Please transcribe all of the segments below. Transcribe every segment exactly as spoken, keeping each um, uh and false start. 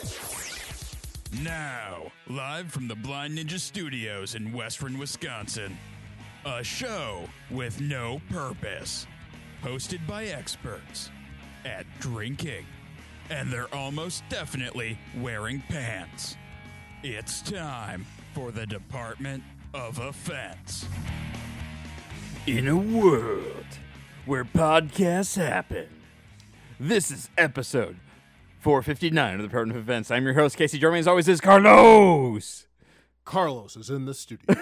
Now, live from the Blind Ninja Studios in Western Wisconsin, a show with no purpose, hosted by experts at drinking, and they're almost definitely wearing pants. It's time for the Department of Offense. In a world where podcasts happen, this is episode four fifty-nine of the Department of Offense. I'm your host, Casey. Joining me as always is Carlos. Carlos is in the studio.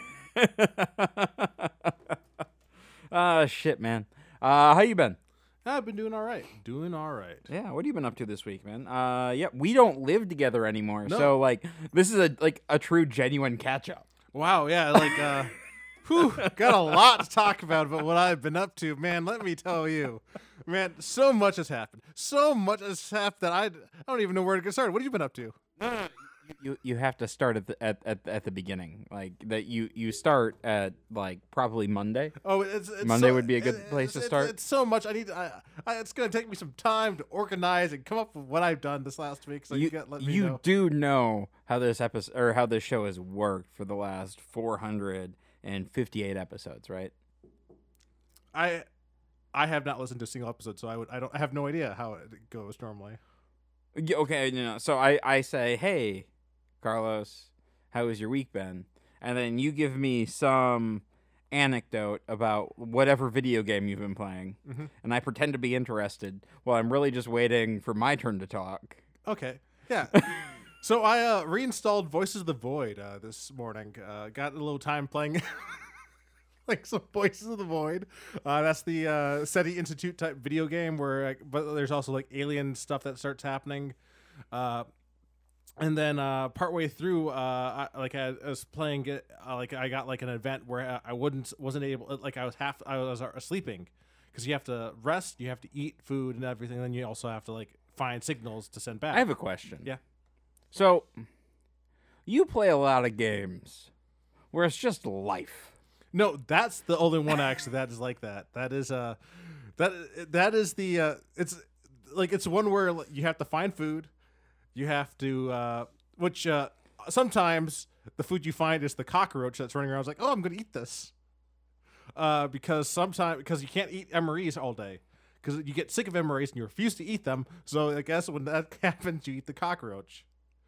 Ah, shit, man. Uh, how you been? I've been doing all right. Doing all right. Yeah, what have you been up to this week, man? Uh, yeah, we don't live together anymore, No. so like, this is a like a true, genuine catch-up. Wow, yeah, like, uh, whew, got a lot to talk about about what I've been up to. Man, let me tell you. Man, so much has happened. So much has happened that I, I don't even know where to get started. What have you been up to? You you have to start at the at, at, at the beginning, like that. You you start at like probably Monday. Oh, it's, it's Monday so- would be a good it- place it's, to it's- start. It's so much. I need. To, I, I, it's going to take me some time to organize and come up with what I've done this last week. So you, you got let me you know. do know how this episode or how this show has worked for the last four hundred fifty-eight episodes, right? I, I have not listened to a single episode, so I would. I don't. I have no idea how it goes normally. Yeah, okay, you know, so I, I say, hey, Carlos, how has your week been? And then you give me some anecdote about whatever video game you've been playing, Mhm. and I pretend to be interested while I'm really just waiting for my turn to talk. Okay. Yeah. So I uh, reinstalled Voices of the Void uh, this morning. Uh, got a little time playing like some Voices of the Void. Uh, that's the uh, SETI Institute type video game where, uh, but there's also like alien stuff that starts happening. Uh, and then uh, partway through, uh, I, like I, I was playing it, uh, like I got like an event where I wouldn't wasn't able, like I was half, I was uh, sleeping because you have to rest, you have to eat food and everything. Then you also have to like find signals to send back. I have a question. Yeah. So, you play a lot of games where it's just life. No, that's the only one actually that is like that. That is uh that that is the uh it's like it's one where like, you have to find food. You have to uh which uh sometimes the food you find is the cockroach that's running around. It's like, "Oh, I'm going to eat this." Uh because sometimes because you can't eat M R Es all day. Cuz you get sick of M R Es and you refuse to eat them. So I guess when that happens, you eat the cockroach.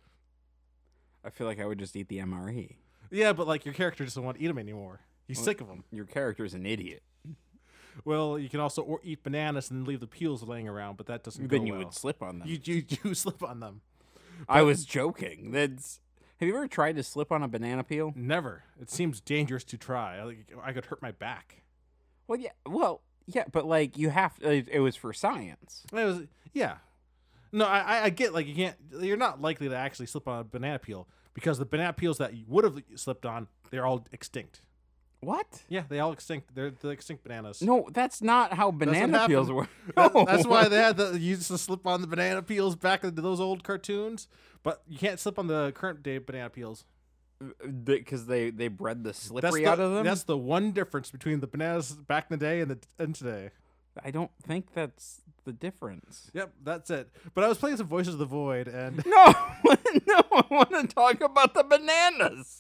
I feel like I would just eat the M R E. Yeah, but like your character doesn't want to eat them anymore. He's Well, sick of them. Your character's an idiot. Well, you can also or eat bananas and leave the peels laying around, but that doesn't go Then you well. would slip on them. You, you do slip on them. I was joking. That's. Have you ever tried to slip on a banana peel? Never. It seems dangerous to try. I, like, I could hurt my back. Well, yeah. Well, yeah, but like you have. It, it was for science. It was, yeah. No, I, I- I get like you can't. You're not likely to actually slip on a banana peel because the banana peels that you would have slipped on, they're all extinct. What? Yeah, they all extinct. They're the extinct bananas. No, that's not how what banana peels happened. work. That- No. that's why they had the you used to slip on the banana peels back into those old cartoons, but you can't slip on the current day banana peels. Because they they bred the That's slippery the, out of them. that's the one difference between the bananas back in the day and the and today. I don't think that's the difference. Yep, that's it. But I was playing some Voices of the Void, and No, no, I want to talk about the bananas.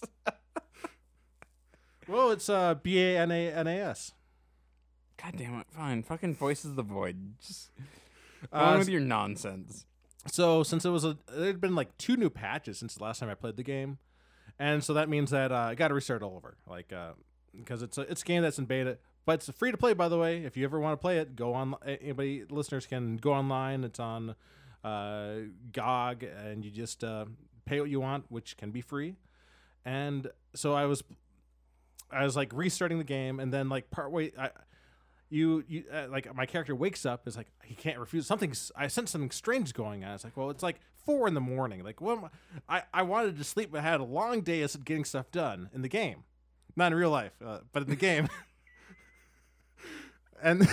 well, it's uh, B A N A N A S. God damn it! Fine, fucking Voices of the Void. Just go Uh, on with your nonsense. So since it was a, there had been like two new patches since the last time I played the game, and so that means that uh, I got to restart all over, like uh, because it's a it's a game that's in beta, but it's free to play. By the way, if you ever want to play it, go on. Anybody listeners can go online. It's on uh, G O G, and you just uh, pay what you want, which can be free. And so I was, I was like restarting the game, and then like partway, I. You, you uh, like my character wakes up is like he can't refuse something's I sense something strange going on. It's like, well, it's like four in the morning. Like, what am I, I I wanted to sleep but I had a long day of getting stuff done in the game, not in real life, uh, but in the game. And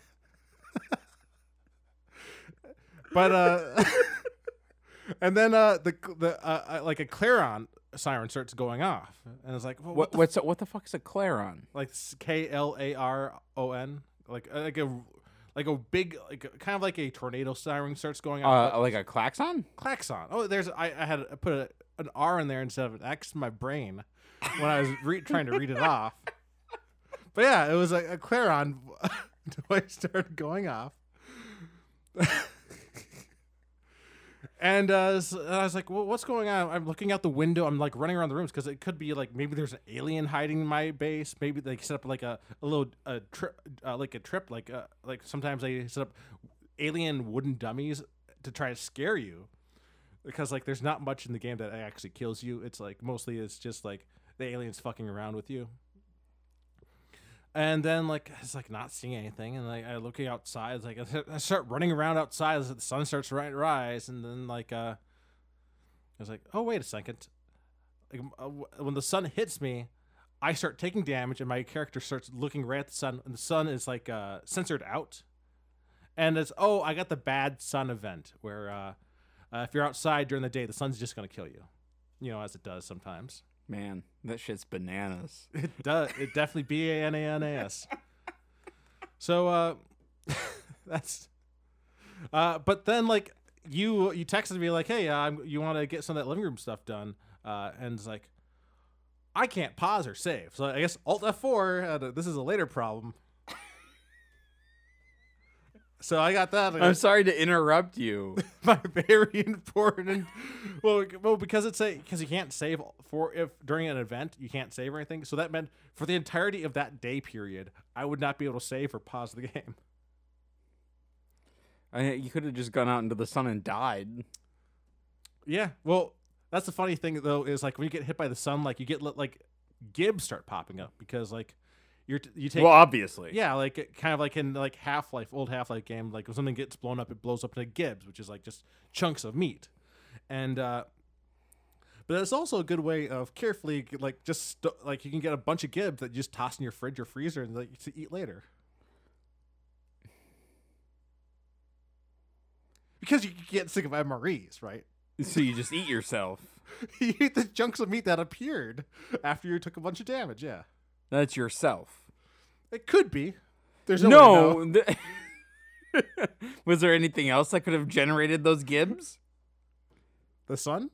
but uh and then uh the the uh, like a Clarion siren starts going off, and it's like, well, What what, the what's a, what the fuck is a Clarion? like K L A R O N, like uh, like a like a big, like a- kind of like a tornado siren starts going off. Uh, like a klaxon? Klaxon. Oh, there's I, I had I put a, an R in there instead of an X in my brain when I was re- trying to read it off. But yeah, it was a, a clarion device started going off. And uh, so I was like, well, what's going on? I'm looking out the window. I'm like running around the rooms because it could be like maybe there's an alien hiding in my base. Maybe they set up like a, a little a trip, uh, like a trip, like uh, like sometimes they set up alien wooden dummies to try to scare you. Because like there's not much in the game that actually kills you. It's like mostly it's just like the aliens fucking around with you. And then like it's like not seeing anything, and like I looking outside, it's like I start running around outside as the sun starts to rise, and then like uh, I was like, oh wait a second, like uh, when the sun hits me, I start taking damage, and my character starts looking right at the sun, and the sun is like uh, censored out, and it's oh I got the bad sun event where uh, uh, if you're outside during the day, the sun's just gonna kill you, you know, as it does sometimes. Man, that shit's bananas. It does. It definitely B A N A N A S. So uh, that's. Uh, but then like you you texted me like, hey, uh, I'm, you want to get some of that living room stuff done? Uh, and it's like, I can't pause or save. So I guess Alt F four. Uh, this is a later problem. So I got that. I'm sorry to interrupt you. My very important. Well, well, because it's a because you can't save for if during an event you can't save or anything. So that meant for the entirety of that day period, I would not be able to save or pause the game. I, you could have just gone out into the sun and died. Yeah. Well, that's the funny thing though is like when you get hit by the sun, like you get like gibs start popping up because like. You're t- you take well, obviously. Yeah, like it- kind of like in like Half-Life, old Half-Life game, like when something gets blown up, it blows up into gibs, which is like just chunks of meat. And uh, but it's also a good way of carefully like just st- like you can get a bunch of gibs that you just toss in your fridge or freezer and like to eat later. Because you get sick of M R Es, right? So you just eat yourself. You eat the chunks of meat that appeared after you took a bunch of damage. Yeah, That's yourself. it could be. There's no. way to know. No. th- Was there anything else that could have generated those gibs? The sun?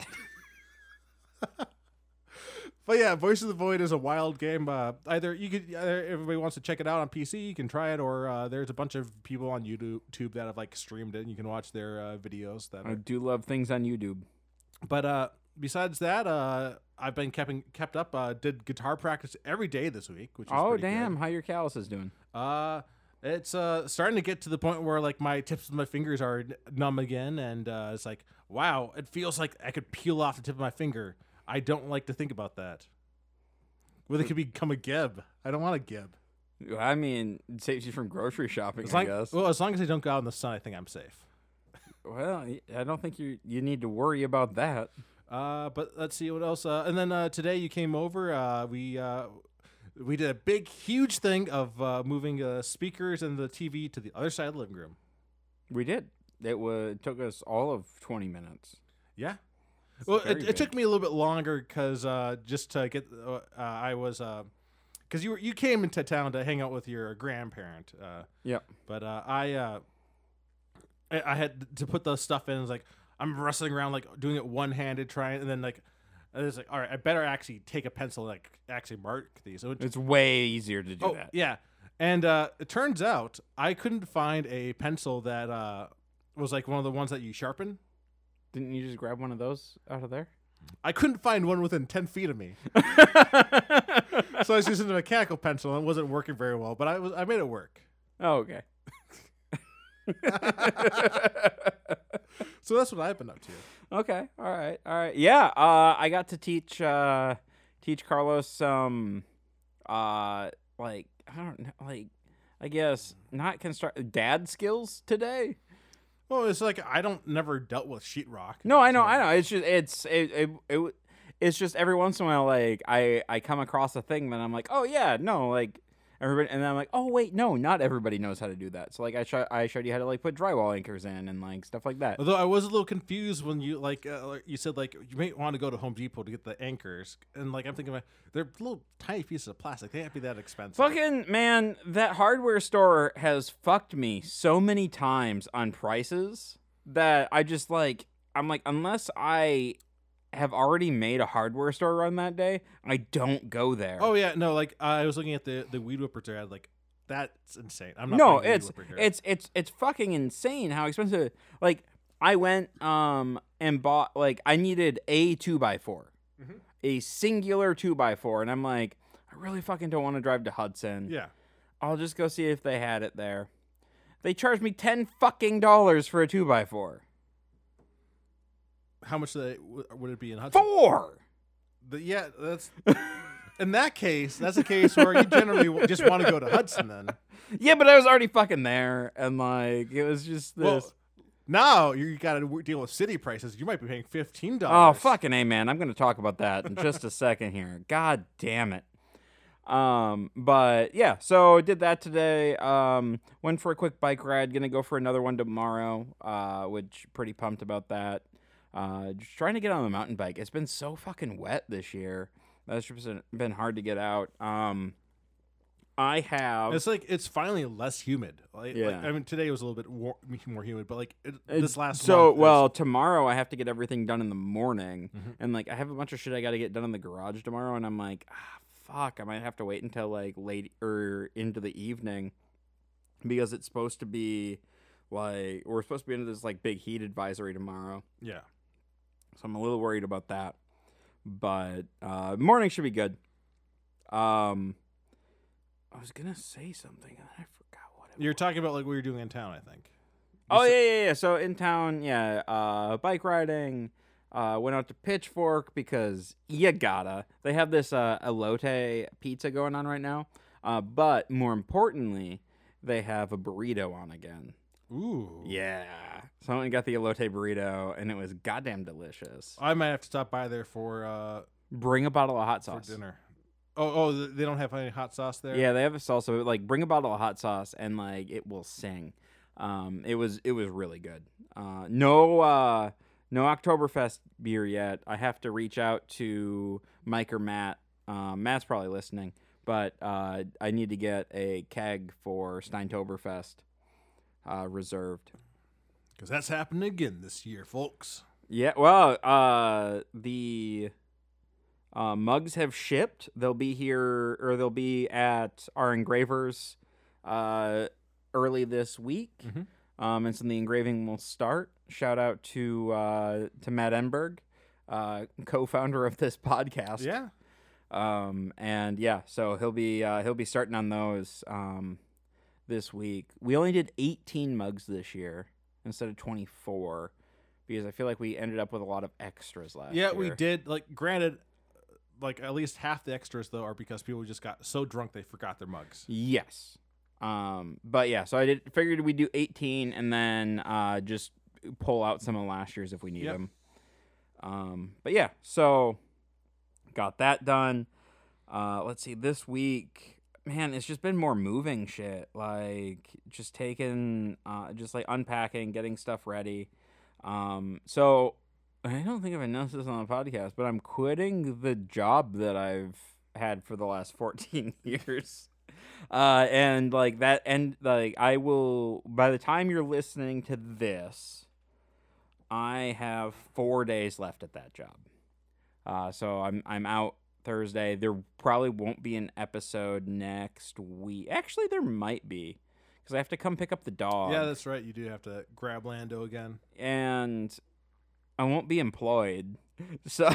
But yeah, Voice of the Void is a wild game. Uh, either you could, either everybody wants to check it out on P C, you can try it, or uh, there's a bunch of people on YouTube that have like streamed it. And you can watch their uh, videos. That I are... do love things on YouTube. But uh, besides that, uh, I've been kept kept up. Uh, did guitar practice every day this week, which is Oh pretty damn! good. How your calluses doing? Uh, it's uh starting to get to the point where like my tips of my fingers are n- numb again, and uh, it's like wow, it feels like I could peel off the tip of my finger. I don't like to think about that. Well, they could become a gib. I don't want a gib. I mean, it saves you from grocery shopping. As I long, guess. well, as long as I don't go out in the sun, I think I'm safe. Well, I don't think you you need to worry about that. Uh, but let's see what else. Uh, and then uh, today you came over. Uh, we uh, we did a big, huge thing of uh, moving uh, speakers and the T V to the other side of the living room. We did. It was it took us all of twenty minutes. Yeah. It's Well, very it, it big. took me a little bit longer because uh, just to get, uh, uh, I was, because uh, you were you came into town to hang out with your grandparent. Uh, Yep. but uh, I, uh, I I had to put the stuff in. It's like I'm wrestling around, like doing it one handed, trying, and then like I was like, all right, I better actually take a pencil, and, like actually mark these. So it, It's way easier to do oh that. yeah, and uh, it turns out I couldn't find a pencil that uh, was like one of the ones that you sharpen. Didn't you just grab one of those out of there? I couldn't find one within ten feet of me. So I was using a mechanical pencil and it wasn't working very well, but I was I made it work. Oh, okay. So that's what I've been up to. Okay. All right. All right. Yeah. Uh, I got to teach uh, teach Carlos some uh, like I don't know, like I guess not construct dad skills today. Well, it's like I don't never dealt with sheetrock. No, I know, so- I know. It's just it's it, it it it's just every once in a while, like I I come across a thing that I'm like, oh yeah, no, like everybody, and then I'm like, oh wait, no, not everybody knows how to do that. So like I showed I showed you how to like put drywall anchors in and like stuff like that. Although I was a little confused when you like uh, like, you said like you may want to go to Home Depot to get the anchors, and like I'm thinking about they're little tiny pieces of plastic. They can't be that expensive. Fucking man, that hardware store has fucked me so many times on prices that I just like I'm like unless I have already made a hardware store run that day, I don't go there. Oh yeah, no, like uh, I was looking at the the weed whippers there. I had like that's insane. I'm not no, buying a weed it's whipper here. it's it's it's fucking insane how expensive. Like I went um and bought like I needed a two by four, Mhm. a singular two by four, and I'm like I really fucking don't want to drive to Hudson. Yeah. I'll just go see if they had it there. They charged me ten fucking dollars for a two by four. How much they, w- would it be in Hudson? Four. The, yeah, that's in that case. That's a case where you generally w- just want to go to Hudson. Then, Yeah, but I was already fucking there, and like it was just this. well, now you got to deal with city prices. You might be paying fifteen oh dollars. fucking A, man! I'm gonna talk about that in just a second here. God damn it. Um, but yeah, so did that today. Um, went for a quick bike ride. Gonna go for another one tomorrow. Uh, which pretty pumped about that. Uh, just trying to get on the mountain bike. It's been so fucking wet this year. That's just been hard to get out. Um, I have. It's like it's finally less humid. Like, Yeah. like, I mean, today was a little bit war- more humid, but like it, It's- this last so month is- well tomorrow I have to get everything done in the morning, Mhm. and like I have a bunch of shit I got to get done in the garage tomorrow, and I'm like, ah, fuck, I might have to wait until like late or into the evening because it's supposed to be like we're supposed to be into this like big heat advisory tomorrow, yeah. so I'm a little worried about that. But uh, morning should be good. Um, I was gonna say something and I forgot what it You're was. talking about like what you're doing in town, I think. Oh yeah, yeah, yeah. So in town, yeah, uh, bike riding. Uh, went out to Pitchfork because you gotta. They have this uh, elote pizza going on right now. Uh, but more importantly, they have a burrito on again. Ooh. Yeah. So I went and got the elote burrito, and it was goddamn delicious. I might have to stop by there for uh Bring a bottle of hot for sauce. dinner. Oh, oh, th- they don't have any hot sauce there. Yeah, they have a salsa. But, like, bring a bottle of hot sauce, and like it will sing. Um, it was it was really good. Uh, no. Uh, No Oktoberfest beer yet. I have to reach out to Mike or Matt. Uh, Matt's probably listening, but uh, I need to get a keg for Steintoberfest uh, reserved. Because that's happening again this year, folks. Yeah, well, uh, the uh, mugs have shipped. They'll be here, or they'll be at our engravers uh, early this week. Mhm. Um, and so the engraving will start. Shout out to uh, to Matt Enberg, uh, co-founder of this podcast. Yeah. Um, and yeah, so he'll be uh, he'll be starting on those um, this week. We only did eighteen mugs this year instead of twenty-four because I feel like we ended up with a lot of extras last Yeah, year. we did. Like, granted, like at least half the extras though are because people just got so drunk they forgot their mugs. Yes. Um, but yeah, so I did figured we'd do eighteen and then uh, just pull out some of last year's if we need Yep. them. Um, but yeah, so got that done. Uh, let's see, this week, man, it's just been more moving shit. Like just taking, uh, just like unpacking, getting stuff ready. Um, so I don't think I've announced this on the podcast, but I'm quitting the job that I've had for the last fourteen years. Uh, and like that, and like I will, by the time you're listening to this, I have four days left at that job. Uh, so I'm, I'm out Thursday. There probably won't be an episode next week. Actually, there might be, because I have to come pick up the dog. Yeah, that's right. You do have to grab Lando again. And I won't be employed. So,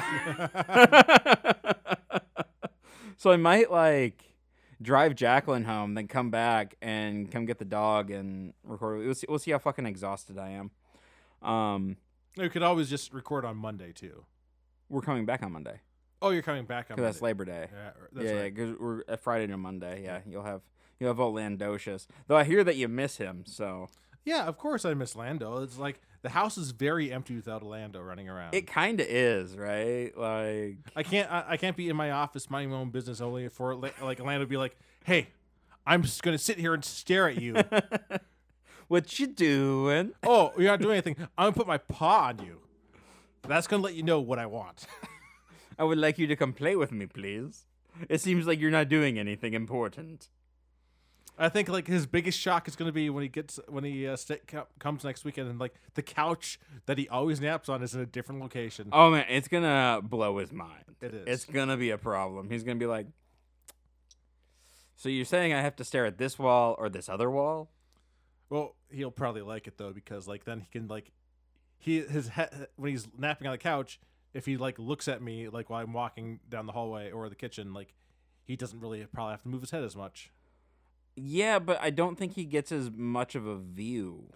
so I might like drive Jacqueline home, then come back and come get the dog and record. We'll see, we'll see how fucking exhausted I am. Um, You could always just record on Monday too. we're coming back on Monday Oh, you're coming back on because Monday. that's Labor Day. Yeah, that's yeah, right. because we're at Friday to Monday. Yeah, you'll have you'll have old Landocious. Though I hear that you miss him, so Yeah, of course I miss Lando. It's like the house is very empty without a Lando running around. it kind of is, right? Like, I can't. I, I can't be in my office minding my own business only for La- like Lando to be like, "Hey, I'm just gonna sit here and stare at you. What you doing? Oh, you're not doing anything. I'm gonna put my paw on you. That's gonna let you know what I want. I would like you to come play with me, please. It seems like you're not doing anything important. I think like his biggest shock is going to be when he gets when he uh, st- co- comes next weekend and like the couch that he always naps on is in a different location. Oh man, it's gonna blow his mind. It is. It's gonna be a problem. He's gonna be like, "So you're saying I have to stare at this wall or this other wall?" Well, he'll probably like it though because like then he can like he his he- when he's napping on the couch, if he like looks at me like while I'm walking down the hallway or the kitchen, like he doesn't really probably have to move his head as much. Yeah, but I don't think he gets as much of a view.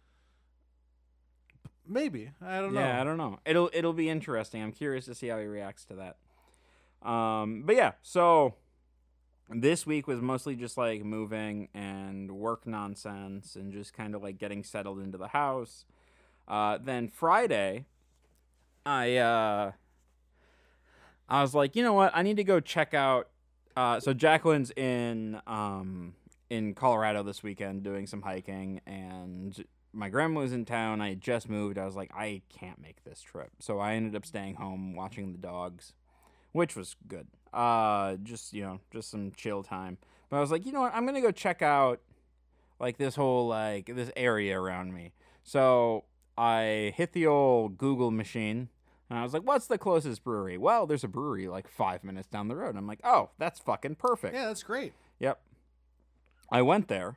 Maybe. I don't know. Yeah, I don't know. It'll it'll be interesting. I'm curious to see how he reacts to that. Um, but yeah, so this week was mostly just like moving and work nonsense and just kind of like getting settled into the house. Uh, then Friday, I uh, I was like, you know what? I need to go check out. Uh, so Jacqueline's in um in Colorado this weekend doing some hiking, and my grandma was in town. I had just moved. I was like, I can't make this trip. So I ended up staying home watching the dogs, which was good. Uh, just, you know, just some chill time. But I was like, you know what? I'm going to go check out, like, this whole, like, this area around me. So I hit the old Google machine, and I was like, what's the closest brewery? Well, there's a brewery, like, five minutes down the road. And I'm like, oh, that's fucking perfect. Yeah, that's great. Yep. I went there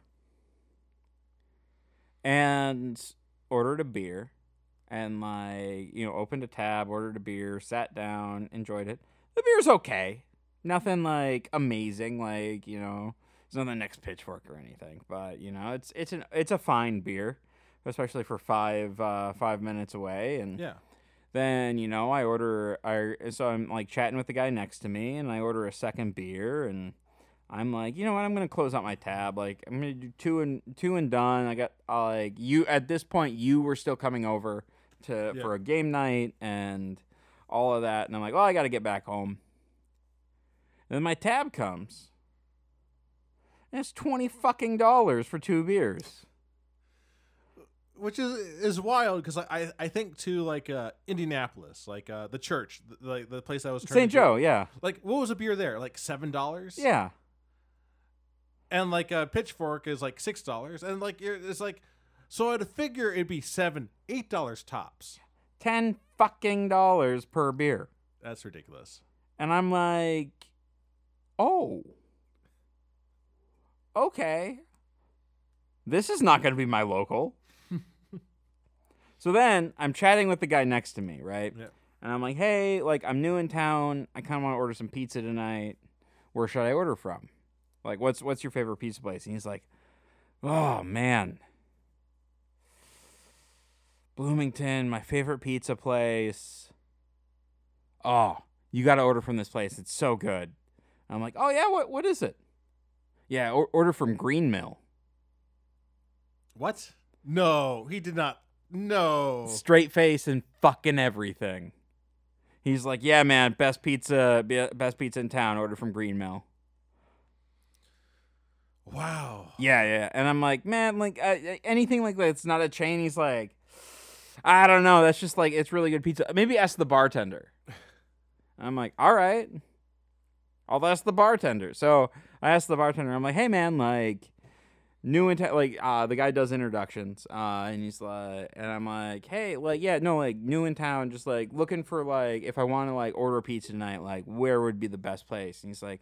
and ordered a beer and, like, you know, opened a tab, ordered a beer, sat down, enjoyed it. The beer's okay. Nothing, like, amazing, like, you know, it's not the next Pitchfork or anything. But, you know, it's it's an it's a fine beer, especially for five uh, five minutes away. And Yeah. then, you know, I order, I so I'm, like, chatting with the guy next to me, and I order a second beer, and I'm like, you know what? I'm gonna close out my tab. Like, I'm gonna do two and two and done. I got uh, like you at this point. You were still coming over to Yeah. for a game night and all of that, and I'm like, well, I got to get back home. And then my tab comes, and it's twenty fucking dollars for two beers. Which is is wild because I, I I think to like uh, Indianapolis, like uh, the church, the, like the place I was trying Saint to do. Joe, yeah, Like, what was a beer there? Like seven dollars. yeah. And like a Pitchfork is like six dollars, and like you're, it's like, so I'd figure it'd be seven, eight dollars tops. Ten fucking dollars per beer. That's ridiculous. And I'm like, oh, okay. This is not going to be my local. So then I'm chatting with the guy next to me, right? Yep. And I'm like, hey, like, I'm new in town. I kind of want to order some pizza tonight. Where should I order from? Like, what's what's your favorite pizza place? And he's like, oh, man. Bloomington, my favorite pizza place. Oh, you got to order from this place. It's so good. I'm like, oh, yeah, what what is it? Yeah, or, order from Green Mill. What? No, he did not. No. Straight face and fucking everything. He's like, yeah, man, best pizza, be- best pizza in town. Order from Green Mill. Wow. Yeah, yeah. And I'm like, man, like uh, anything like that, it's not a chain. He's like, I don't know. That's just like, it's really good pizza. Maybe ask the bartender. I'm like, all right. I'll ask the bartender. So I asked the bartender. I'm like, hey, man, like, new in town, like, uh, the guy does introductions. Uh, and he's like, and I'm like, hey, like, yeah, no, like, new in town, just like looking for, like, if I want to, like, order a pizza tonight, like, where would be the best place? And he's like,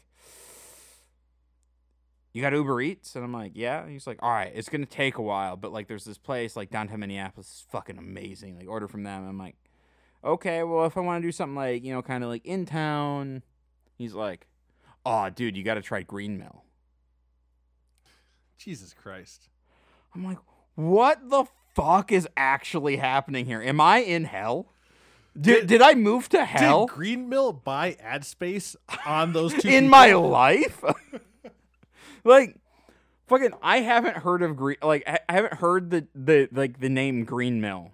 you got Uber Eats? And I'm like, yeah. And he's like, all right, it's going to take a while, but, like, there's this place, like, downtown Minneapolis. It's fucking amazing. Like, order from them. And I'm like, okay, well, if I want to do something, like, you know, kind of, like, in town. He's like, oh, dude, you got to try Green Mill. Jesus Christ. I'm like, what the fuck is actually happening here? Am I in hell? Did, did, did I move to hell? Did Green Mill buy ad space on those two in people? my life? Like, fucking, I haven't heard of Green, like, I haven't heard the, the, like, the name Green Mill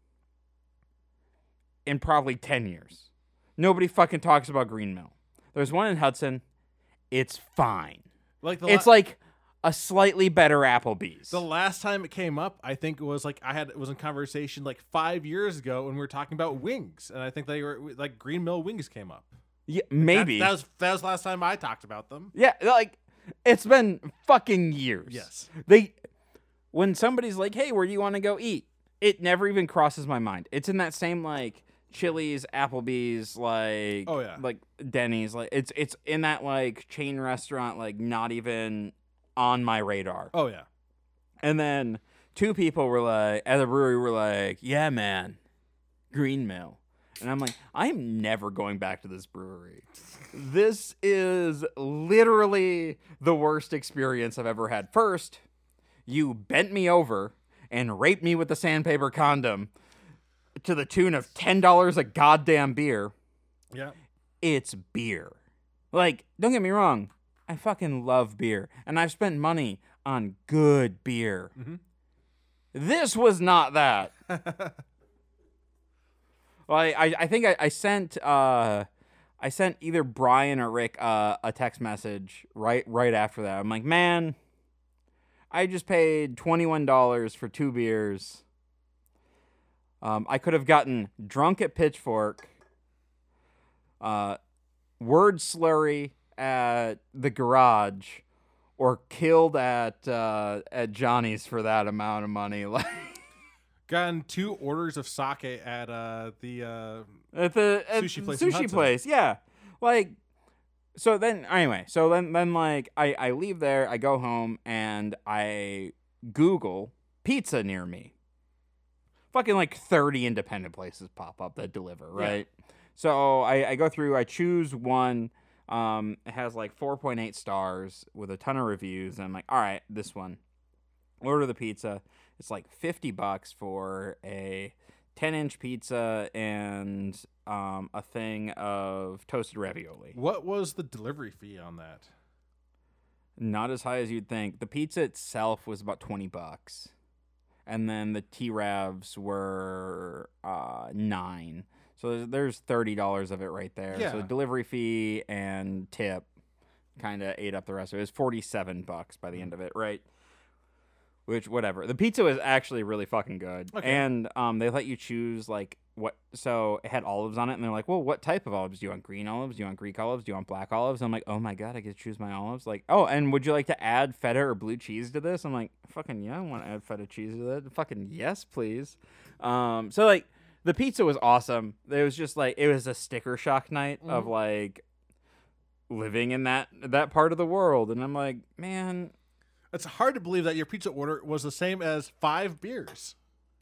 in probably ten years. Nobody fucking talks about Green Mill. There's one in Hudson. It's fine. Like the It's la- like a slightly better Applebee's. The last time it came up, I think it was like I had it was in conversation like five years ago when we were talking about wings, and I think they were like Green Mill wings came up. Yeah, maybe that, that was that was the last time I talked about them. Yeah, like it's been fucking years. Yes, they. When somebody's like, "Hey, where do you want to go eat?" It never even crosses my mind. It's in that same like Chili's, Applebee's, like oh yeah, like Denny's, like it's it's in that like chain restaurant, like not even on my radar. Oh yeah. And then two people were like at the brewery were like, "Yeah, man, Green Mill." And I'm like, I'm never going back to this brewery. This is literally the worst experience I've ever had. First, you bent me over and raped me with the sandpaper condom to the tune of ten dollars a goddamn beer. Yeah. It's beer. Like, don't get me wrong. I fucking love beer. And I've spent money on good beer. Mm-hmm. This was not that. Well, I, I, I think I, I sent uh, I sent either Brian or Rick uh, a text message right right after that. I'm like, man, I just paid twenty-one dollars for two beers. Um, I could have gotten drunk at Pitchfork, uh, word slurry at the garage, or killed at uh, at Johnny's for that amount of money. Like. Gotten two orders of sake at uh, the uh, at the at sushi place. in Sushi Hudson. place, yeah. Like, so then anyway, so then then like I I leave there, I go home, and I Google pizza near me. Fucking like thirty independent places pop up that deliver, right? Yeah. So I I go through, I choose one. Um, it has like four point eight stars with a ton of reviews, and I'm like, all right, this one. Order the pizza. It's like fifty bucks for a ten inch pizza and um, a thing of toasted ravioli. What was the delivery fee on that? Not as high as you'd think. The pizza itself was about twenty bucks. And then the T-Ravs were uh, nine. So there's, there's thirty dollars of it right there. Yeah. So delivery fee and tip kind of ate up the rest of it. It was forty-seven bucks by the end of it, right? Which, whatever. The pizza was actually really fucking good. Okay. And um, they let you choose, like, what... So, it had olives on it, and they're like, well, what type of olives? Do you want green olives? Do you want Greek olives? Do you want black olives? And I'm like, oh, my God, I get to choose my olives? Like, oh, and would you like to add feta or blue cheese to this? I'm like, fucking, yeah, I want to add feta cheese to that. Fucking, yes, please. Um, so, like, the pizza was awesome. It was just, like, it was a sticker shock night mm-hmm. of, like, living in that that part of the world. And I'm like, man... It's hard to believe that your pizza order was the same as five beers.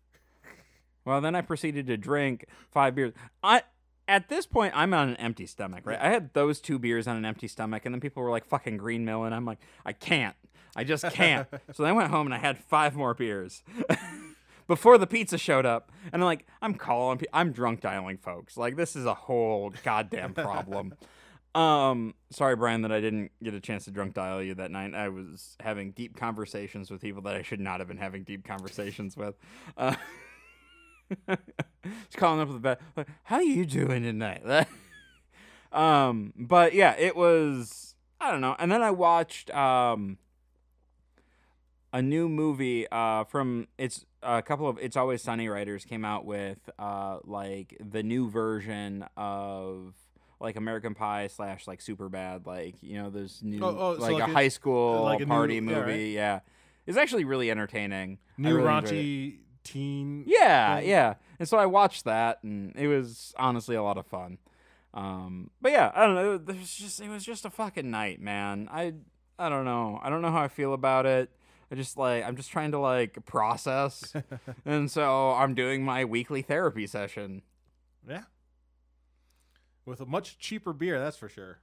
Well, then I proceeded to drink five beers. I at this point, I'm on an empty stomach, right? I had those two beers on an empty stomach, and then people were like, fucking Green Mill, and I'm like, I can't. I just can't. So then I went home, and I had five more beers before the pizza showed up. And I'm like, I'm calling, pe- I'm drunk dialing folks. Like, this is a whole goddamn problem. Um, sorry, Brian, that I didn't get a chance to drunk dial you that night. I was having deep conversations with people that I should not have been having deep conversations with. Uh, just calling up with the bed. Like, how are you doing tonight? um, but yeah, it was, I don't know. And then I watched, um, a new movie, uh, from, it's a couple of It's Always Sunny writers came out with, uh, like the new version of, like American Pie slash like Superbad, like, you know, those new oh, oh, like, so like a a, high school like a party new, movie. Yeah, right? yeah, it's actually really entertaining. New really raunchy teen. Yeah, thing. yeah. And so I watched that, and it was honestly a lot of fun. Um, but yeah, I don't know. It was just it was just a fucking night, man. I I don't know. I don't know how I feel about it. I just like I'm just trying to like process, and so I'm doing my weekly therapy session. Yeah. With a much cheaper beer, that's for sure.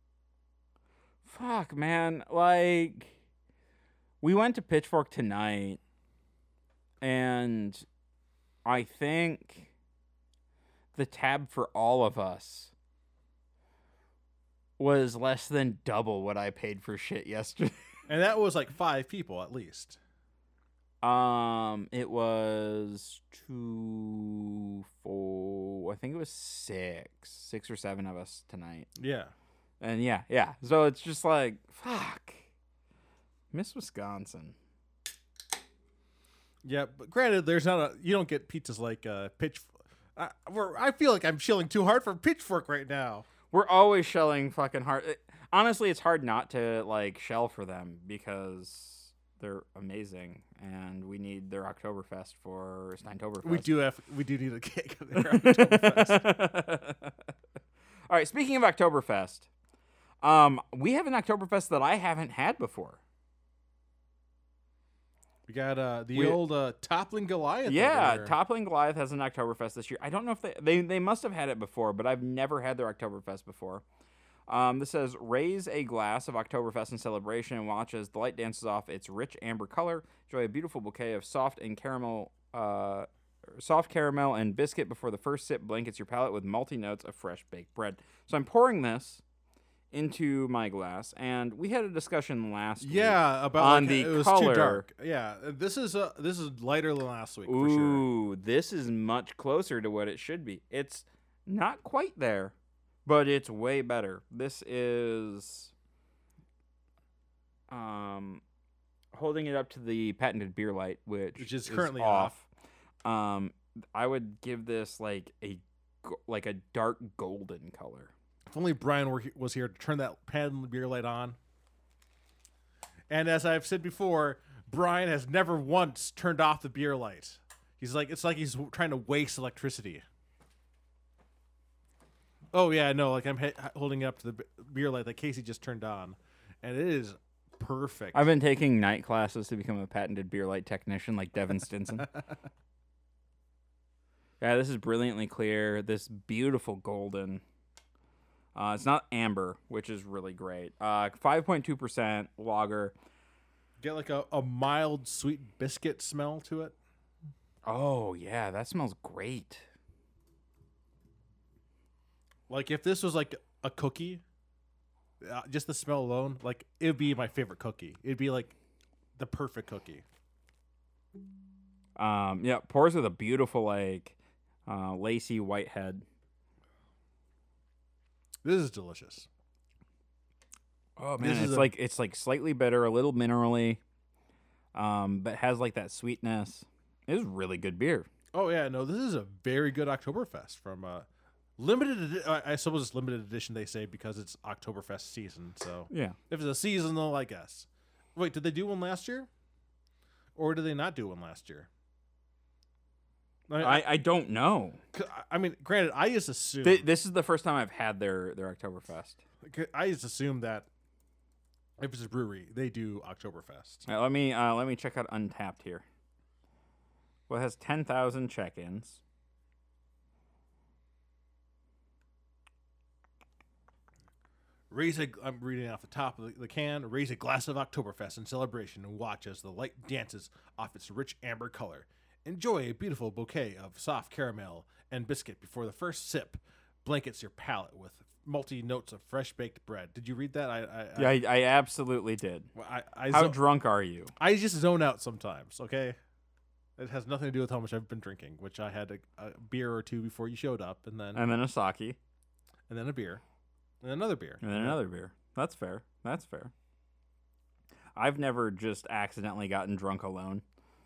Fuck, man. Like, we went to Pitchfork tonight, and I think the tab for all of us was less than double what I paid for shit yesterday. And that was like five people at least. Um, it was two, four, I think it was six, six or seven of us tonight. Yeah. And yeah, yeah. So it's just like, fuck. Miss Wisconsin. Yeah, but granted, there's not a you don't get pizzas like uh, pitch. I, we're, I feel like I'm chilling too hard for Pitchfork right now. We're always shelling fucking hard. It- honestly, it's hard not to like shell for them because they're amazing, and we need their Oktoberfest for Steintoberfest. We do have we do need a cake of their Oktoberfest. All right, speaking of Oktoberfest, um, we have an Oktoberfest that I haven't had before. We got uh, the We- old uh, Toppling Goliath. Yeah, over there. Toppling Goliath has an Oktoberfest this year. I don't know if they, they they must have had it before, but I've never had their Oktoberfest before. Um, this says, raise a glass of Oktoberfest in celebration and watch as the light dances off its rich amber color. Enjoy a beautiful bouquet of soft and caramel, uh, soft caramel and biscuit before the first sip blankets your palate with malty notes of fresh baked bread. So I'm pouring this into my glass, and we had a discussion last week. Yeah, about on like, the it was color. too dark. Yeah, this is uh, this is lighter than last week for sure. Ooh, this is much closer to what it should be. It's not quite there, but it's way better. This is um holding it up to the patented beer light, which, Which is currently off. Um, I would give this like a go- like a dark golden color. If only Brian were, he- was here to turn that patented beer light on. And as I've said before, Brian has never once turned off the beer light. He's like it's like he's trying to waste electricity. Oh yeah, no, like I'm he- holding it up to the b- beer light that Casey just turned on, and it is perfect. I've been taking night classes to become a patented beer light technician like Devin Stinson. Yeah, this is brilliantly clear. This beautiful golden. Uh, it's not amber, which is really great. Uh, five point two percent lager. Get like a, a mild sweet biscuit smell to it. Oh, yeah, that smells great. Like if this was like a cookie, uh, just the smell alone, like it would be my favorite cookie. It'd be like the perfect cookie. Um, yeah, pours with a beautiful, like, uh, lacy white head. This is delicious. Oh man, This is it's a- like it's like slightly bitter, a little minerally, um, but has like that sweetness. It is really good beer. Oh yeah, no, this is a very good Oktoberfest from uh, limited. Edi- I I suppose it's limited edition. They say because it's Oktoberfest season. So Yeah. if it's a seasonal, I guess. Wait, did they do one last year, or did they not do one last year? I mean, I, I don't know. I, I mean, granted, I just assume Th- this is the first time I've had their their Oktoberfest. I just assume that if it's a brewery, they do Oktoberfest. All right, let me uh, let me check out Untapped here. Well, it has ten thousand check-ins. Raise a, I'm reading off the top of the, the can. Raise a glass of Oktoberfest in celebration and watch as the light dances off its rich amber color. Enjoy a beautiful bouquet of soft caramel and biscuit before the first sip blankets your palate with malty notes of fresh baked bread. Did you read that? I I, Yeah, I, I, I absolutely did. I, I, How zo- drunk are you? I just zone out sometimes. Okay, it has nothing to do with how much I've been drinking. Which I had a, a beer or two before you showed up, and then And then a sake, and then a beer, and another beer, and then another beer. That's fair. That's fair. I've never just accidentally gotten drunk alone.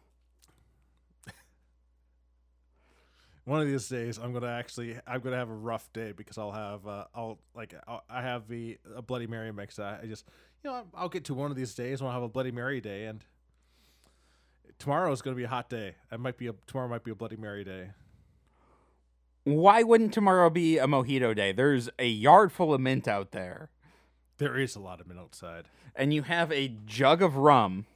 One of these days, I'm gonna actually, I'm gonna have a rough day because I'll have, uh, I'll like, I'll, I have the a Bloody Mary mix. I, I just, you know, I'll get to one of these days when I'll have a Bloody Mary day, and tomorrow is gonna be a hot day. It might be a tomorrow might be a Bloody Mary day. Why wouldn't tomorrow be a mojito day? There's a yard full of mint out there, There is a lot of men outside. and you have a jug of rum.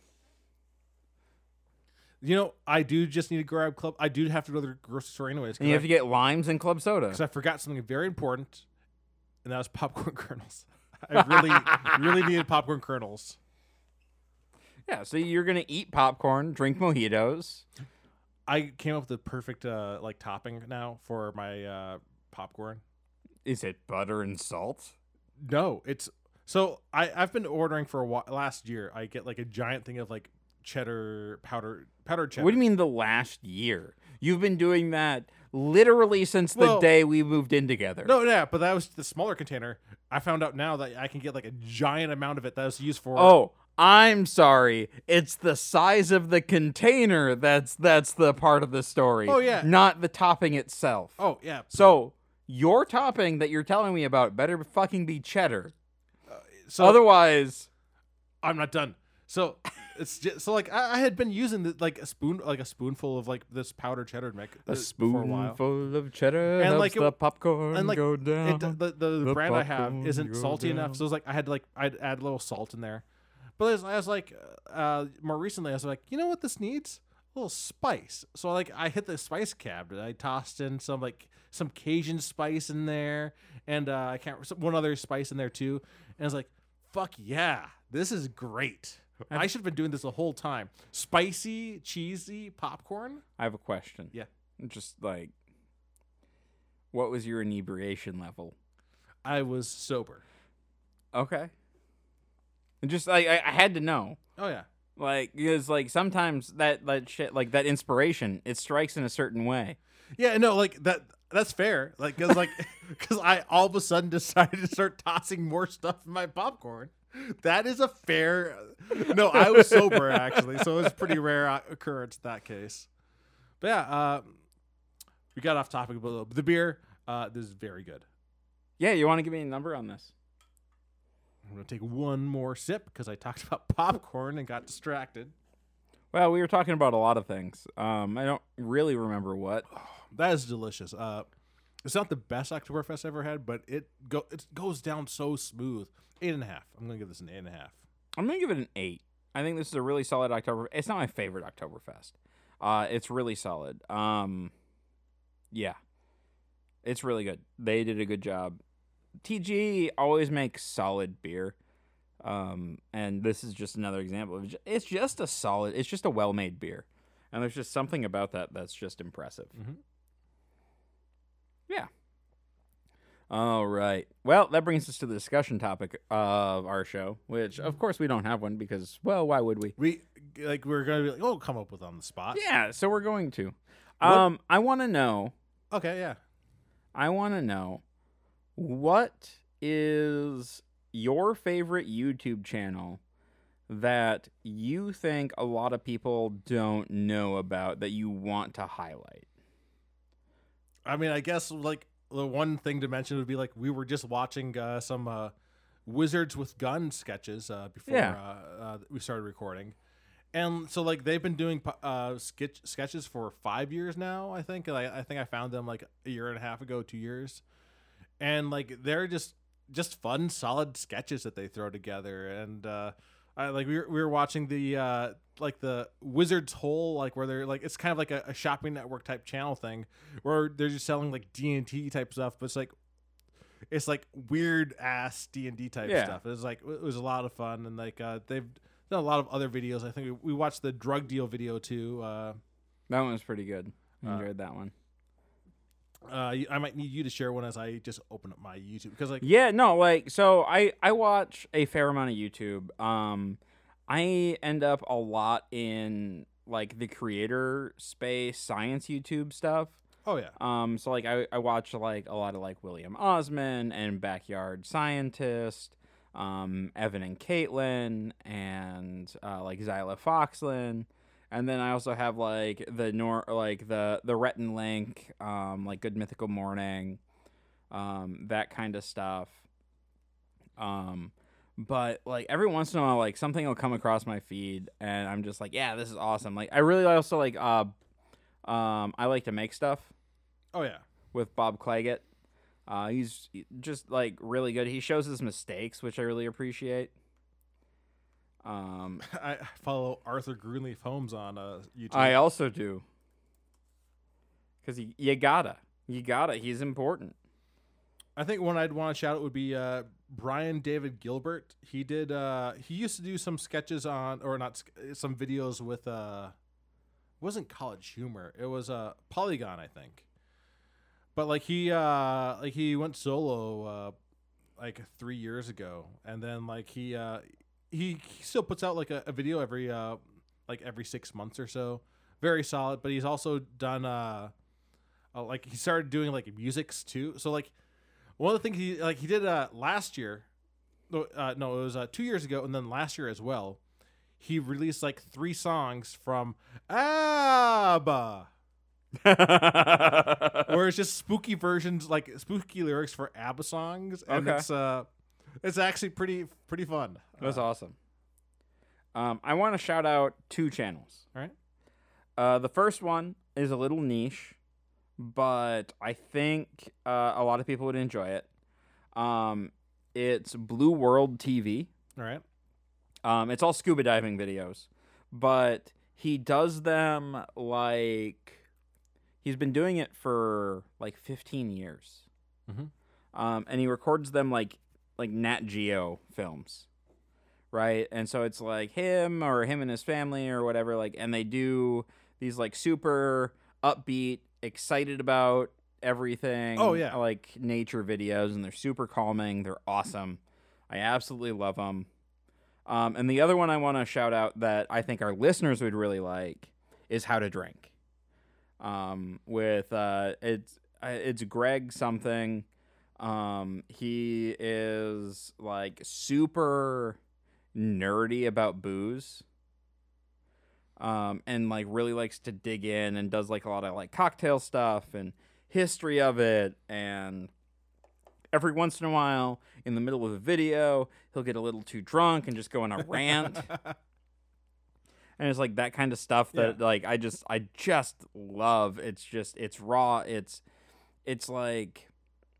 You know, I do just need to grab club. I do have to go to the grocery store anyways And you have to get limes and club soda. because I forgot something very important, and that was popcorn kernels. I really, really needed popcorn kernels. Yeah, so you're gonna eat popcorn, drink mojitos. I came up with the perfect uh, like topping now for my uh, popcorn. Is it butter and salt? No, it's so I I've been ordering for a while. Last year, I get like a giant thing of like cheddar powder powdered cheddar. What do you mean the last year? You've been doing that literally since the Well- day we moved in together. No, yeah, but that was the smaller container. I found out now that I can get like a giant amount of it that was used for. Oh, I'm sorry. It's the size of the container that's that's the part of the story. Oh, yeah. Not the topping itself. Oh yeah. So your topping that you're telling me about better fucking be cheddar. so Otherwise, I'm not done. So it's just, so like I, I had been using the, like a spoon like a spoonful of like this powdered cheddar to make a uh, for a while. spoonful of cheddar And, helps like, it- the popcorn And like go it, down. the, the the the brand I have popcorn isn't go salty down. enough, so it was like I had to like I'd add a little salt in there. But I was, I was like, uh, more recently I was like, you know what this needs? A little spice. So like I hit the spice cabinet. I tossed in some like some Cajun spice in there, and uh, I can't one other spice in there too. And I was like, fuck yeah, this is great. I should have been doing this the whole time. Spicy, cheesy popcorn. I have a question. Yeah. Just like, what was your inebriation level? I was sober. Okay. And just like I, I had to know, Oh yeah. like because like sometimes that that shit like that inspiration it strikes in a certain way. Yeah, no, like that. That's fair. Like, cause like, cause I all of a sudden decided to start tossing more stuff in my popcorn. That is a fair. No, I was sober actually, so it was a pretty rare uh, occurrence in that case. But yeah, uh, we got off topic a little. The beer, uh, this is very good. Yeah, you want to give me a number on this? I'm gonna take one more sip because I talked about popcorn and got distracted. Well, we were talking about a lot of things. Um, I don't really remember what. That is delicious. Uh, it's not the best Oktoberfest I ever had, but it go it goes down so smooth. Eight and a half. I'm gonna give this an eight and a half. I'm gonna give it an eight. I think this is a really solid October. It's not my favorite Oktoberfest. Uh, it's really solid. Um, yeah, it's really good. They did a good job. T G always makes solid beer. Um, and this is just another example of ju- it's just a solid. It's just a well-made beer, and there's just something about that that's just impressive. Mm-hmm. Yeah. All right. Well, that brings us to the discussion topic of our show, which of course we don't have one because, well, why would we? We like we're gonna be like, oh, come up with on the spot. Yeah, so we're going to. What- Um, I want to know. Okay. Yeah. I want to know what is your favorite YouTube channel that you think a lot of people don't know about that you want to highlight? I mean, I guess like the one thing to mention would be like we were just watching uh, some uh, Wizards with Gun sketches uh, before Yeah. uh, uh, we started recording, and so like they've been doing uh, sketch sketches for five years now. I think. Like, I think I found them like a year and a half ago, two years, and like they're just just fun, solid sketches that they throw together. And uh, I like we were, we were watching the uh, like the Wizards Hole, like where they're like it's kind of like a, a shopping network type channel thing where they're just selling like D and D type stuff, but it's like it's like weird ass D and D type Yeah. stuff. It was like it was a lot of fun, and like uh, they've done a lot of other videos. I think we, we watched the drug deal video too. Uh, That one was pretty good. I Uh, enjoyed that one. uh, I might need you to share one as I just open up my YouTube because like Yeah, no, like so I I watch a fair amount of YouTube. Um I end up a lot in like the creator space, science YouTube stuff. oh yeah. Um so like I I watch like a lot of like William Osman and Backyard Scientist, um Evan and Caitlin and uh like Zyla Foxlin. And then I also have like the nor like the the Rhett and Link, um, like Good Mythical Morning, um, that kind of stuff. Um, but like every once in a while, like something will come across my feed, and I'm just like, yeah, this is awesome. Like I really also like uh, um, I like to make stuff Oh yeah. with Bob Claggett. Uh, he's just like really good. He shows his mistakes, which I really appreciate. Um, I follow Arthur Greenleaf Holmes on uh, YouTube. I also do. Because you, you gotta. You gotta. He's important. I think one I'd want to shout out would be uh, Brian David Gilbert. He did. Uh, he used to do some sketches on, or not, sk- some videos with. Uh, it wasn't College Humor. It was uh, Polygon, I think. But like he, uh, like he went solo, uh, like three years ago, and then like he, uh, he, he still puts out like a, a video every, uh, like every six months or so. Very solid. But he's also done, uh, uh like he started doing like musics too. So like. One of the things he like he did uh, last year, no, uh, no, it was uh, two years ago, and then last year as well. he released like three songs from ABBA. Where it's just spooky versions, like spooky lyrics for ABBA songs, and Okay. it's uh, it's actually pretty pretty fun. That's uh, awesome. Um, I want to shout out two channels. All right. Uh, the first one is a little niche, but I think uh, a lot of people would enjoy it. Um, it's Blue World T V. All right. Um, it's all scuba diving videos, but he does them like he's been doing it for like fifteen years. Mhm. Um, and he records them like like Nat Geo films, right? And so it's like him or him and his family or whatever, like, and they do these like super upbeat, excited about everything. Oh, yeah. Like nature videos, and they're super calming. They're awesome. I absolutely love them. Um, and the other one I want to shout out that I think our listeners would really like is How to Drink. Um, with uh, it's uh, it's Greg something. Um, he is like super nerdy about booze. Um, and like really likes to dig in and does like a lot of like cocktail stuff and history of it. And every once in a while, in the middle of a video, he'll get a little too drunk and just go on a rant. And it's like that kind of stuff that Yeah. like I just I just love. It's just it's raw. It's it's like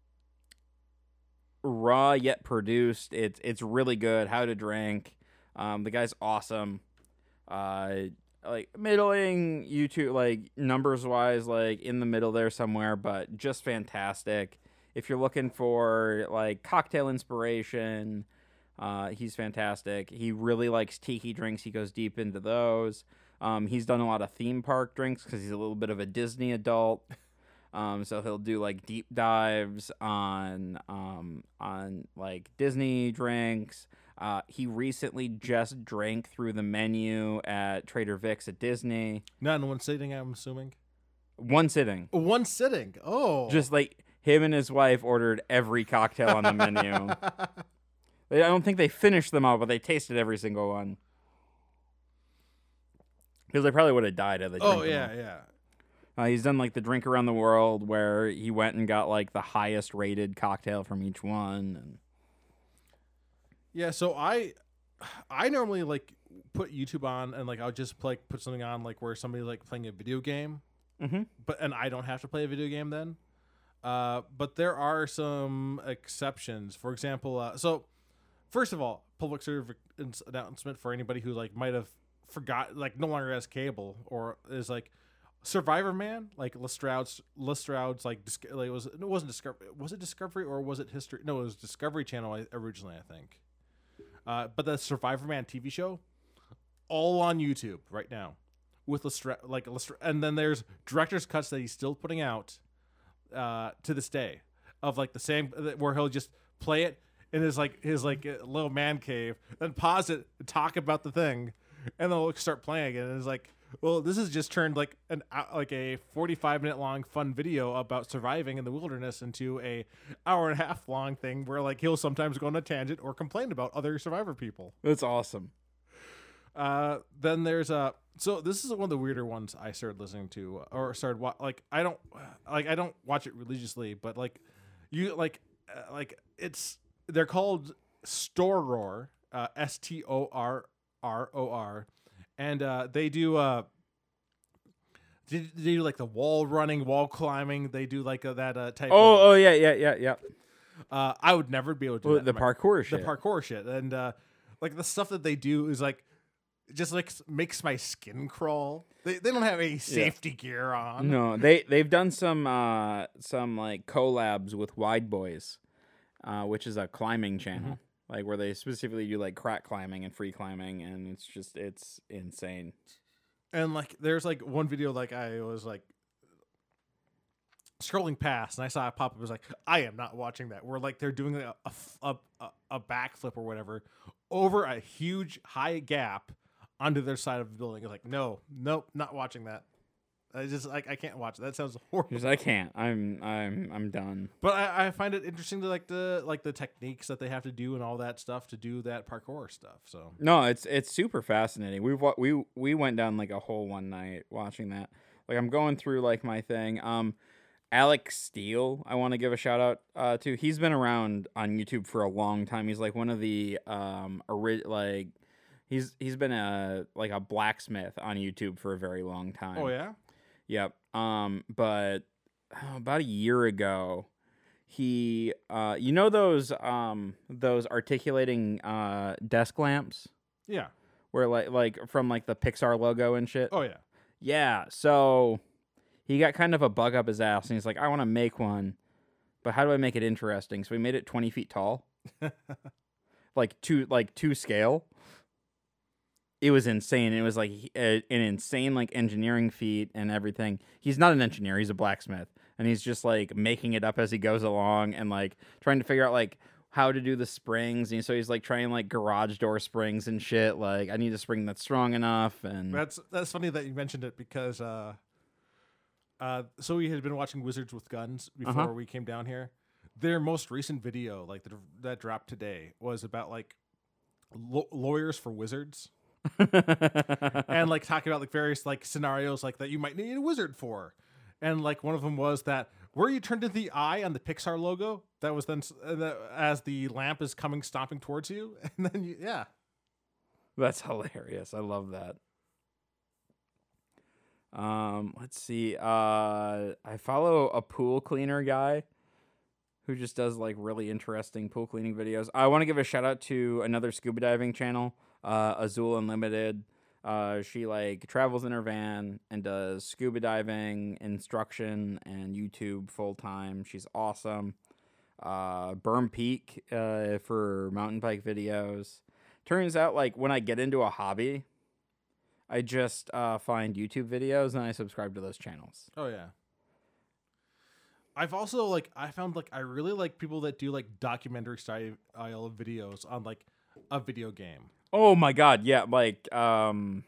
raw yet produced. It's it's really good. How to Drink. Um, the guy's awesome. Uh, like middling YouTube, like numbers wise, like in the middle there somewhere, but just fantastic. If you're looking for like cocktail inspiration, uh, he's fantastic. He really likes tiki drinks. He goes deep into those. Um, he's done a lot of theme park drinks because he's a little bit of a Disney adult. Um, so he'll do like deep dives on um, on like Disney drinks. Uh, he recently just drank through the menu at Trader Vic's at Disney. Not in one sitting, I'm assuming. One sitting. One sitting. Oh. Just like him and his wife ordered every cocktail on the menu. I don't think they finished them all, but they tasted every single one. Because they probably would have died had they drank Oh them yeah, all. yeah. Uh, he's done like the drink around the world where he went and got like the highest rated cocktail from each one. And Yeah, so I I normally like put YouTube on and like I'll just play, put something on like where somebody like playing a video game, Mhm. but and I don't have to play a video game then. Uh, but there are some exceptions. For example, uh, so first of all, public service announcement for anybody who like might have forgot, like no longer has cable or is like Survivor Man, like Lestroud's Lestroud's like, Dis- like it was it wasn't Discovery, was it Discovery or was it History? No, it was Discovery Channel originally, I think. Uh, but the Survivor Man T V show, all on YouTube right now, with Lestra- like Lestra- and then there's director's cuts that he's still putting out uh, to this day, of like the same where he'll just play it in his like his like uh, little man cave, then pause it, talk about the thing, and then he'll start playing it. And it's like, well, this has just turned like an uh, like a forty-five minute long fun video about surviving in the wilderness into a hour and a half long thing where like he'll sometimes go on a tangent or complain about other Survivor people. that's awesome. Uh, then there's a so this is one of the weirder ones I started listening to or started wa- like I don't like I don't watch it religiously, but like you like uh, like it's they're called Storroar, uh, S T O R R O R, and uh, they do uh they, they do like the wall running, wall climbing. They do like uh, that uh, type. Oh, of, oh yeah, yeah, yeah, yeah. uh, I would never be able to do Oh, that the in my- parkour the shit. parkour shit, and uh, like the stuff that they do is like just like s- makes my skin crawl. They they don't have any safety gear on. No, they they've done some uh some like collabs with Wide Boys, uh, which is a climbing channel, like where they specifically do like crack climbing and free climbing, and it's just it's insane. And like there's like one video like I was like scrolling past and I saw it pop up. I was like, I am not watching that. Where like they're doing like, a a, f- a a a backflip or whatever over a huge high gap onto their side of the building. It's like, no, nope, not watching that. I just like I can't watch it. That sounds horrible. Because I can't. I'm I'm I'm done. But I, I find it interesting to like the like the techniques that they have to do and all that stuff to do that parkour stuff. So No, it's it's super fascinating. We've wa- we we went down like a whole one night watching that. Like I'm going through like my thing. Um, Alex Steele, I want to give a shout out uh, to. He's been around on YouTube for a long time. He's like one of the um ori- like he's he's been a like a blacksmith on YouTube for a very long time. oh yeah, Yep. Um, but oh, about a year ago, he uh, you know those um those articulating uh desk lamps yeah, where like like from like the Pixar logo and shit. oh yeah. Yeah. So he got kind of a bug up his ass, and he's like, I want to make one, but how do I make it interesting? So we made it twenty feet tall, like two like two scale. It was insane. It was like a, an insane like engineering feat and everything. He's not an engineer. He's a blacksmith, and he's just like making it up as he goes along and like trying to figure out like how to do the springs. And so he's like trying like garage door springs and shit. Like I need a spring that's strong enough. And That's that's funny that you mentioned it because uh, uh, so we had been watching Wizards with Guns before Uh-huh. we came down here. Their most recent video, like that, that dropped today, was about like lo- lawyers for wizards. And like talking about like various like scenarios like that you might need a wizard for, and like one of them was that where you turned into the eye on the Pixar logo that was then s- uh, the, as the lamp is coming stomping towards you, and then you, yeah, that's hilarious. I love that. Um, let's see. Uh, I follow a pool cleaner guy who just does like really interesting pool cleaning videos. I want to give a shout out to another scuba diving channel, uh, Azul Unlimited. Uh, she like travels in her van and does scuba diving instruction and YouTube full time. She's awesome. Uh, Berm Peak uh, for mountain bike videos. Turns out, like when I get into a hobby, I just uh, find YouTube videos and I subscribe to those channels. oh yeah. I've also like I found like I really like people that do like documentary style videos on like a video game. Oh my god, yeah, like um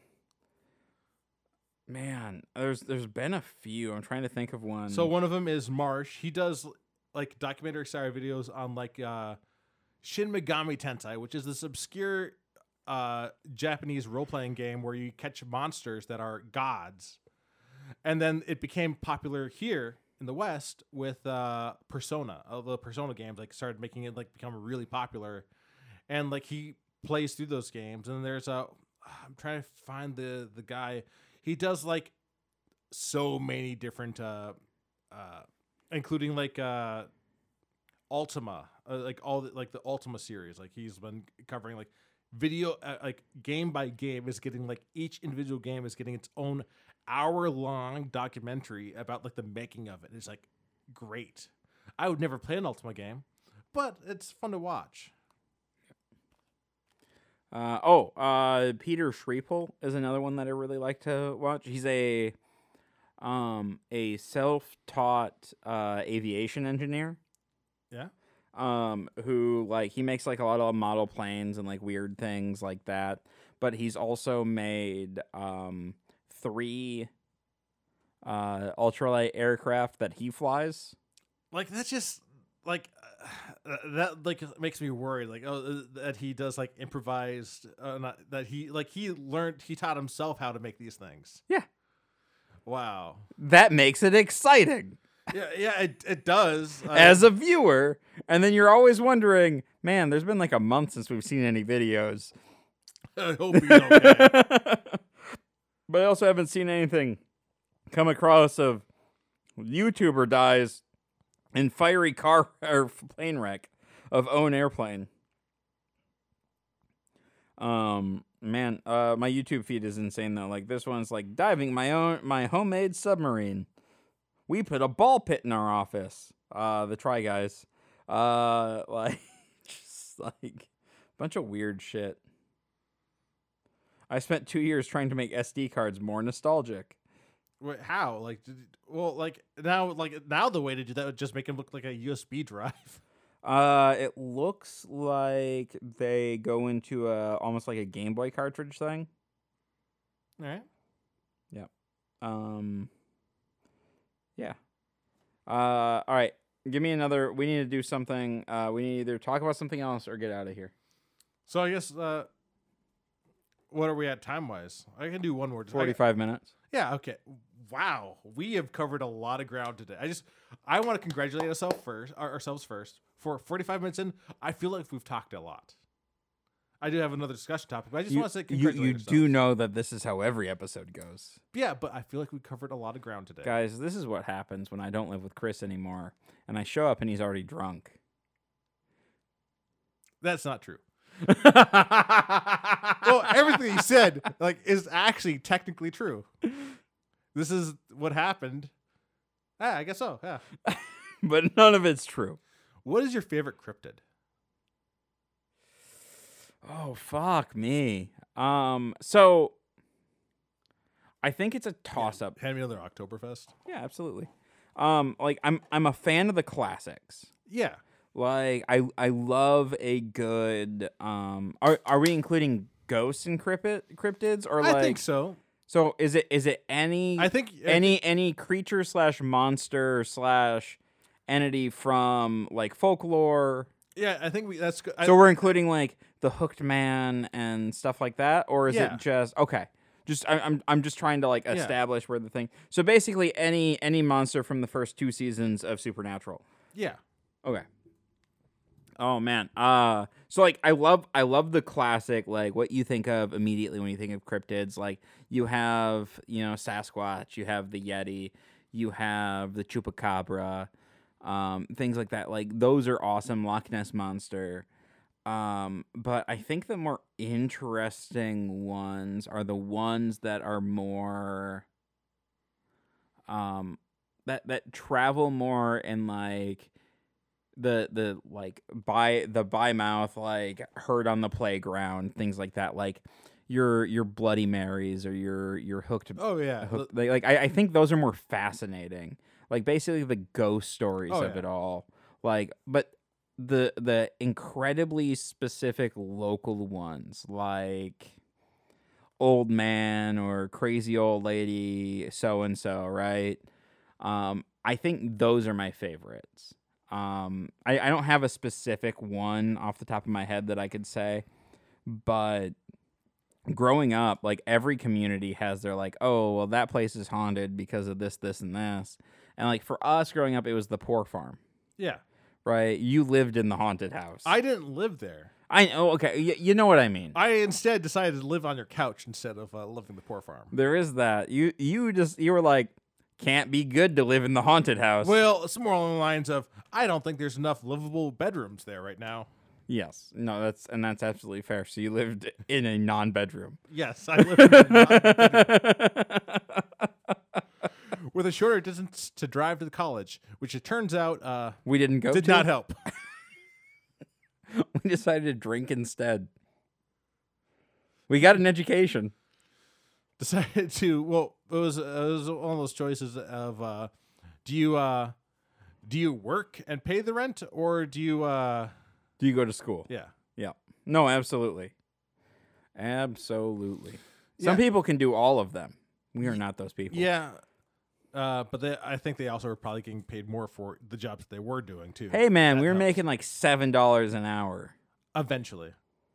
man, there's there's been a few. I'm trying to think of one. So one of them is Marsh. He does like documentary style videos on like uh, Shin Megami Tensei, which is this obscure uh, Japanese role playing game where you catch monsters that are gods, and then it became popular here in the West with uh, Persona. Uh, the Persona games like started making it like become really popular, and like he plays through those games. And there's a I'm trying to find the the guy. He does like so many different, uh, uh, including like uh, Ultima, uh, like all the, like the Ultima series. Like he's been covering like video, uh, like game by game is getting like each individual game is getting its own hour long documentary about like the making of it. It's like great. I would never play an Ultima game, but it's fun to watch. Uh, oh, uh, Peter Schreipel is another one that I really like to watch. He's a um, a self-taught uh, aviation engineer. Yeah. Um, who like he makes like a lot of model planes and like weird things like that. But he's also made um, three uh, ultralight aircraft that he flies. Like that's just like uh, that like makes me worried. Like oh uh, that he does like improvised. Uh, not that he like he learned he taught himself how to make these things. Yeah, Wow. that makes it exciting. Yeah, yeah, it it does. Uh, As a viewer, and then you're always wondering, man, there's been like a month since we've seen any videos. I hope he's okay. But I also haven't seen anything come across of YouTuber dies in fiery car or plane wreck of own airplane. Um, man, uh, my YouTube feed is insane though. Like this one's like diving my own my homemade submarine. We put a ball pit in our office. Uh, the Try Guys. Uh, like just like a bunch of weird shit. I spent two years trying to make S D cards more nostalgic. Wait, how? Like, did, well, like now, like now, the way to do that would just make him look like a U S B drive. Uh, it looks like they go into a almost like a Game Boy cartridge thing. All right. Um, Uh, all right. Give me another. We need to do something. Uh, we need to either talk about something else or get out of here. So I guess, uh, what are we at time wise? I can do one more. Forty-five minutes. Yeah. Okay. Wow, we have covered a lot of ground today. I just, I want to congratulate ourselves first, our- ourselves first for forty-five minutes in. I feel like we've talked a lot. I do have another discussion topic, but I just You, want to say you, congratulate you ourselves. do know that this is how every episode goes. Yeah, but I feel like we covered a lot of ground today. Guys, this is what happens when I don't live with Chris anymore, and I show up and he's already drunk. That's not true. Well, everything he said like is actually technically true. This is what happened. Ah, I guess so. Yeah. But none of it's true. What is your favorite cryptid? Oh, fuck me. Um, so I think it's a toss-up. Hand me another Oktoberfest. Yeah, absolutely. Um, like I'm I'm a fan of the classics. Yeah. Like I I love a good um are are we including ghosts and cryptid cryptids or like I think so. So is it is it any I think any any creature slash monster slash entity from like folklore? Yeah, I think we. That's good. So we're including like the Hooked Man and stuff like that, or is Yeah. it just okay? Just I, I'm I'm just trying to like Yeah. establish where the thing. So basically, any any monster from the first two seasons of Supernatural. Yeah. Okay. Oh man. Uh so like I love I love the classic, like what you think of immediately when you think of cryptids. Like you have, you know, Sasquatch, you have the Yeti, you have the Chupacabra, um, things like that. Like those are awesome. Loch Ness Monster. Um, but I think the more interesting ones are the ones that are more um that that travel more in like the the like by the by mouth, like heard on the playground, things like that, like your your Bloody Marys or your your hooked Oh yeah. hooked, like, like I, I think those are more fascinating, like basically the ghost stories Oh, of yeah. it all, like but the the incredibly specific local ones like old man or crazy old lady so and so, right? um I think those are my favorites. Um, I, I don't have a specific one off the top of my head that I could say, but growing up, like every community has their like, oh, well, that place is haunted because of this, this, and this. And like for us growing up, it was the Poor Farm, Yeah. right? You lived in the haunted house. I didn't live there. I know, okay, y- you know what I mean. I instead decided to live on your couch instead of uh, living the poor farm. There is that. You you just you were like, can't be good to live in the haunted house. Well, it's more along the lines of I don't think there's enough livable bedrooms there right now. Yes, no, that's and that's absolutely fair. So you lived in a non-bedroom. Yes, I live in a non- with a shorter distance to drive to the college, which it turns out uh, We didn't go. did to? not help. We decided to drink instead. We got an education. Decided to well, it was it was one of those choices of uh, do you uh, do you work and pay the rent or do you uh, Do you go to school? yeah. Yeah. No, absolutely. Absolutely. Some Yeah. people can do all of them. We are not those people. Yeah, uh, but they, I think they also were probably getting paid more for the jobs that they were doing too. Hey, man, That we were helps. making like seven dollars an hour. Eventually,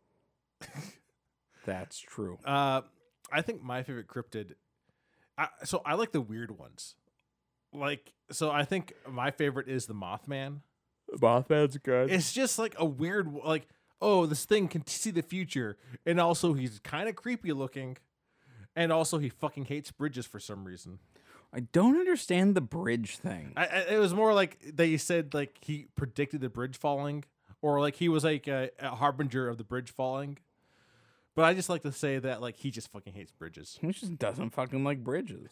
That's true. uh, I think my favorite cryptid. I, so I like the weird ones. Like, so I think my favorite is the Mothman. Mothman's good. It's just like a weird, like, oh, this thing can see the future, and also he's kind of creepy looking, and also he fucking hates bridges for some reason. I don't understand the bridge thing. I, I, it was more like they said like he predicted the bridge falling, or like he was like a, a harbinger of the bridge falling. But I just like to say that like he just fucking hates bridges. He just doesn't fucking like bridges.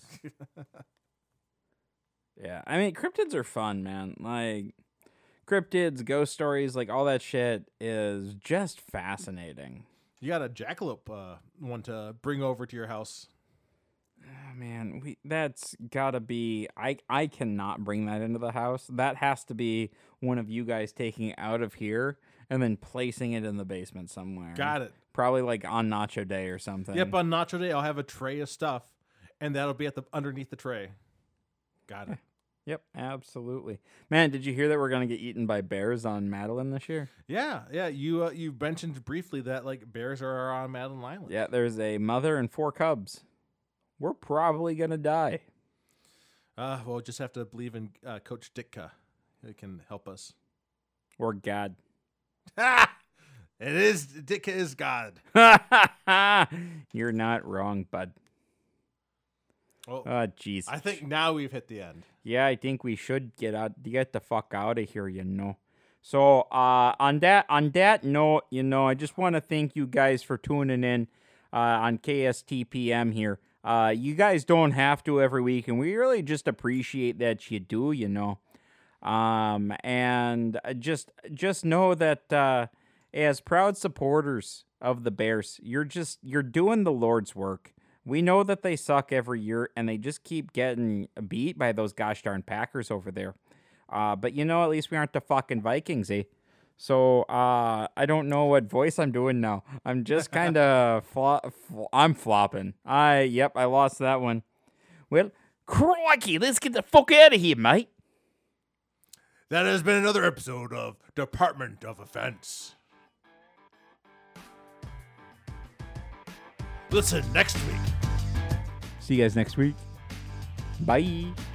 Yeah, I mean, cryptids are fun, man. Like, cryptids, ghost stories, like all that shit is just fascinating. You got a jackalope uh, one to bring over to your house. Oh, man, we that's gotta be. I I cannot bring that into the house. That has to be one of you guys taking it out of here and then placing it in the basement somewhere. Got it. Probably like on Nacho Day or something. Yep, on Nacho Day I'll have a tray of stuff, and that'll be at the underneath the tray. Got it. Yep, absolutely. Man, did you hear that we're going to get eaten by bears on Madeline this year? Yeah, yeah. You uh, you mentioned briefly that like bears are on Madeline Island. Yeah, there's a mother and four cubs. We're probably going to die. Uh, well, just have to believe in uh, Coach Ditka. It can help us. Or God. Ha! It is Ditka is God. You're not wrong, bud. Oh, Oh, jeez. I think now we've hit the end. Yeah, I think we should get out, get the fuck out of here, you know. So, uh, on that, on that note, you know, I just want to thank you guys for tuning in uh, on K S T P M here. Uh, you guys don't have to every week, and we really just appreciate that you do, you know. Um, and just, just know that uh, as proud supporters of the Bears, you're just, you're doing the Lord's work. We know that they suck every year, and they just keep getting beat by those gosh darn Packers over there. Uh, but you know, at least we aren't the fucking Vikings, eh? So uh, I don't know what voice I'm doing now. I'm just kind of flo- fl- I'm flopping. I yep, I lost that one. Well, crikey, let's get the fuck out of here, mate. That has been another episode of Department of Offense. Listen next week. See you guys next week. Bye.